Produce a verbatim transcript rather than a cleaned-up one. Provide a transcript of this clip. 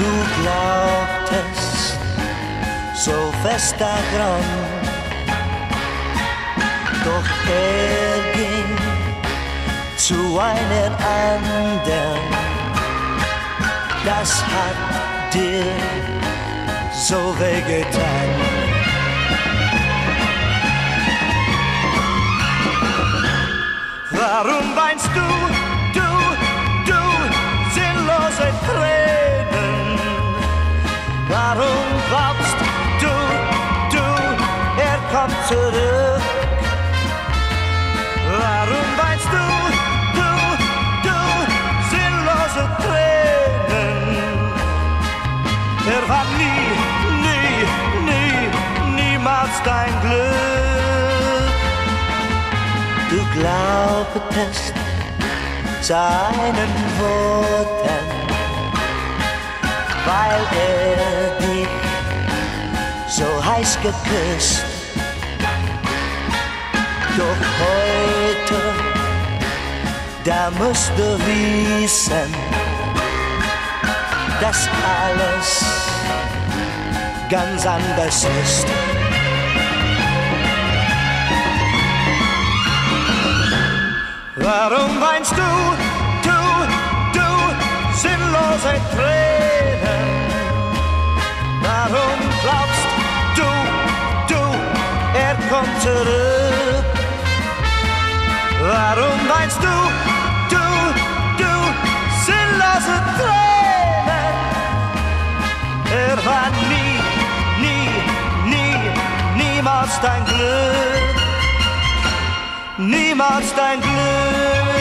Du glaubtest so fest daran, doch er ging zu einer anderen. Das hat dir so wehgetan. Warum weinst du, du, du, sinnlose Tränen? Warum glaubst du, du, er kommt zurück? Warum weinst du, du, du, sinnlose Tränen? Er war nie, nie, nie, niemals dein Glück. Du glaubtest seinen Worten, weil er dich so heiß geküsst. Doch heute, da musst du wissen, dass alles ganz anders ist. Warum weinst du, du, du, sinnlose Tränen? Warum glaubst du, du, er kommt zurück? Warum weinst du, du, du, sinnlose Tränen? Er war nie, nie, nie, niemals dein Glück. Niemals dein Glück.